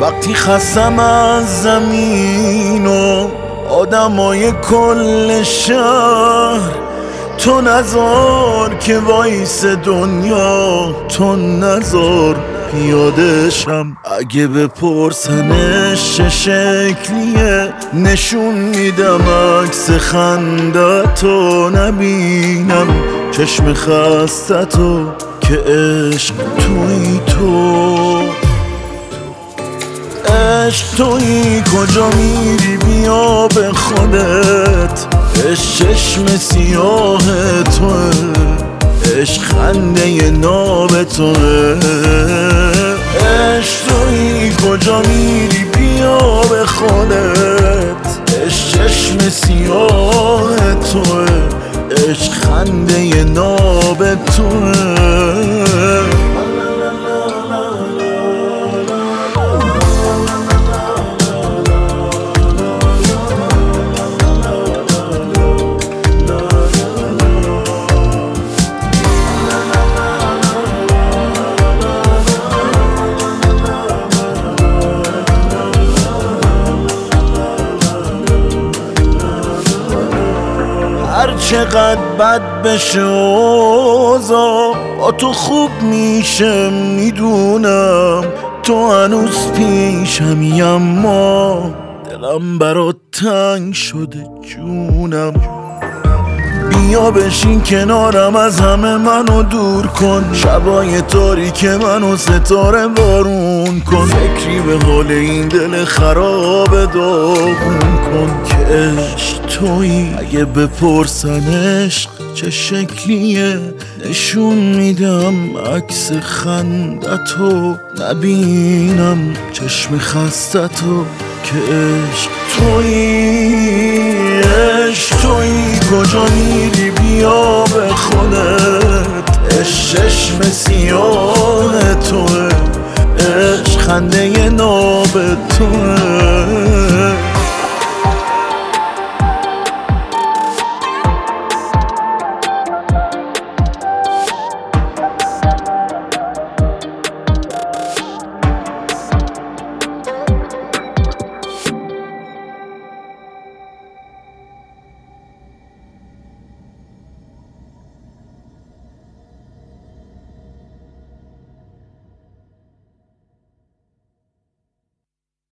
وقتی خستم از زمین و آدمای کل شهر، تو نذار که وایس دنیا، تو نذار پیادشم. اگه بپرسنش چه شکلیه، نشون میدم عکس خندتو نبینم چشم خستتو که عشق توی تو. عشق توی کجا میری بیا به خودت، عشق چشم سیاه توه، عشق خنده ناب توه. عشق توی کجا میری بیا به خودت، عشق چشم سیاه توه، عشق خنده ناب توه. هر چقدر بد بشه اوضاع، با تو خوب میشه میدونم، تو هنوز پیشمی اما دلم برات تنگ شده جونم. بیا بشین کنارم از همه منو دور کن، شبای تاریک منو ستاره بارون کن، فکری به حال این دل خراب داغون کن که عشق تویی. اگه بپرسن عشق چه شکلیه، نشون میدم عکس خندتو نبینم چشم خستتو که عشق تویی. عشق تویی کجا میری بیا به خودت، عشق چشم سیاه توه، عشق خنده ناب توه.